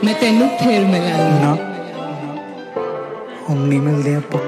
मैं तेनू फिर मिलांगी ना हम नहीं मिलते ਆਪਾਂ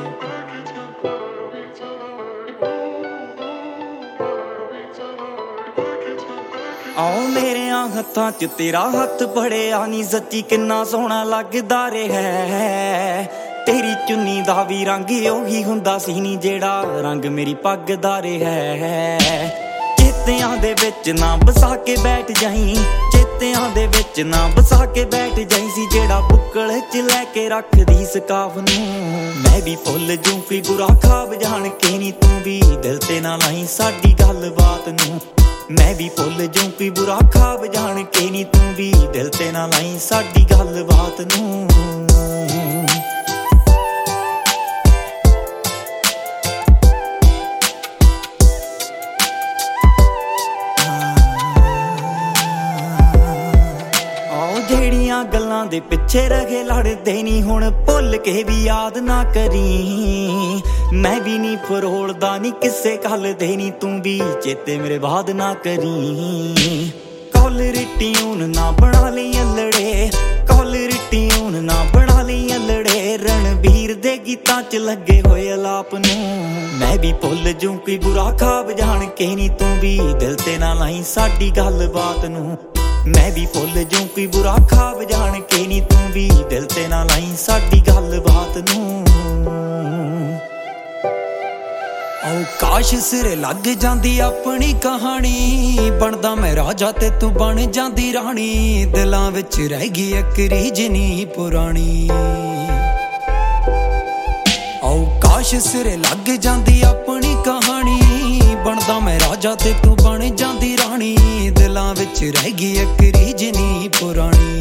आओ मेरे हत्थां च तेरा हत्थ फड़िया नी सच्ची किन्ना सोहना लगदा रहा है तेरी चुन्नी दा भी रंग ओही हुंदा सी नी जेड़ा रंग मेरी पग दा रहा है चेतियां दे विच ना बसा के बैठ जाई चेतियां दे विच ना बसा के बैठ जाई सी जेड़ा बुक्कल च लैके रखदी सकाफ नूं मैं भी भुल जूं कोई बुरा ख्वाब जान के नी तू भी दिल ते ना लाई साडी गल बात नूं मैं भी भुल जूं कोई बुरा ख्वाब जान के नी तू भी दिल ते ना लाई साडी गल बात नूं ਜਿਹੜੀਆਂ ਗੱਲਾਂ ਦੇ ਪਿੱਛੇ ਰਹੇ ਲੜਦੇ ਨਹੀਂ ਹੁਣ ਭੁੱਲ ਕੇ ਵੀ ਯਾਦ ਨਾ ਕਰੀ ਮੈਂ ਵੀ ਨਹੀਂ ਫਰੋਲਦਾ ਨਹੀਂ ਕਿਸੇ ਗੱਲ ਦੇ ਨਹੀਂ ਤੂੰ ਵੀ ਚੇਤੇ ਮੇਰੇ ਬਾਅਦ ਨਾ ਕਰੀ ਕਾਲਰ ਟਿਊਨ ਨਾ ਬਣਾ ਲਈ ਅਲੜੇ ਕਾਲਰ ਟਿਊਨ ਨਾ ਬਣਾ ਲਈ ਅਲੜੇ ਰਣਬੀਰ ਦੇ ਗੀਤਾਂ 'ਚ ਲੱਗੇ ਹੋਏ ਅਲਾਪ ਨੂੰ ਮੈਂ ਵੀ ਭੁੱਲ ਜੂੰ ਕੋਈ ਬੁਰਾ ਖ਼ਾਬ ਜਾਣ ਕੇ ਨਹੀਂ ਤੂੰ ਵੀ ਦਿਲ ਤੇ ਨਾ ਲਾਈ ਸਾਡੀ ਗੱਲ ਬਾਤ ਨੂੰ मैं भी भुल जूं कोई बुरा ख्वाब जान के नी तू भी दिल ते ना लाई साडी गल बात नूं ओ काश सिरे लग जांदी अपनी कहानी बनदा मैं राजा ते तू बन जांदी रानी दिलां विच रह गई इक रीज नी पुरानी ओ काश सिरे लग जांदी अपनी कहानी बनदा मैं राजा ते तू बन जांदी रानी दिलां विच रह गई इक रीज नी पुरानी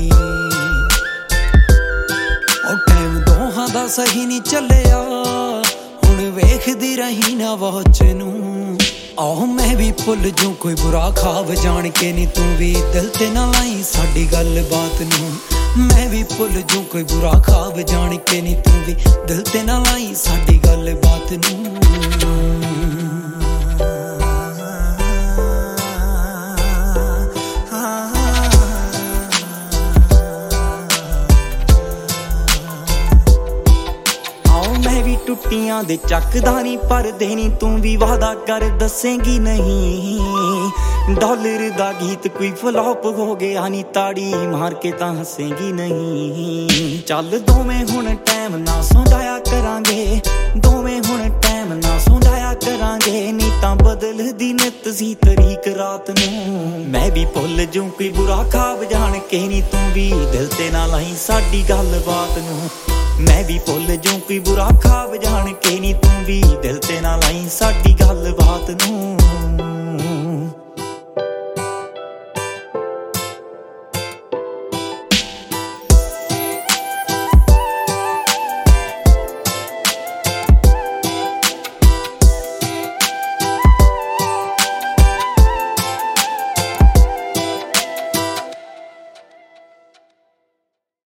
ओ टाइम दोहां दा सही नहीं चलिया हुण वेखदी रही ना वॉच नूं आहो मैं भी भुल जूं कोई बुरा ख्वाब जान के नी तू भी दिल ते ना लाई साडी गल बात नूं मैं भी भुल जूं कोई बुरा ख्वाब जान के नी तू भी दिल ते ना लाई साडी गल बात नूं टुटियां दे चकदा नी परदे नी तू भी वादा कर दसेंगी नहीं डॉलर दा गीत कोई फ्लॉप हो गया नी ताड़ी मार के तां हसेंगी नहीं चल दोवें हुण टाइम ना सौ जाया करांगे दोवें हुण टाइम ना सौ जाया करांगे नी तां बदलदी नित सी तरीक रात नूं मैं भी भुल जूं कोई बुरा ख्वाब जान के नी तू भी दिल ते ना लाई साडी गल बात नूं मैं भी भुल जूं कोई बुरा ख्वाब जान के नी तू भी दिल ते ना लाई साडी गल बात नूं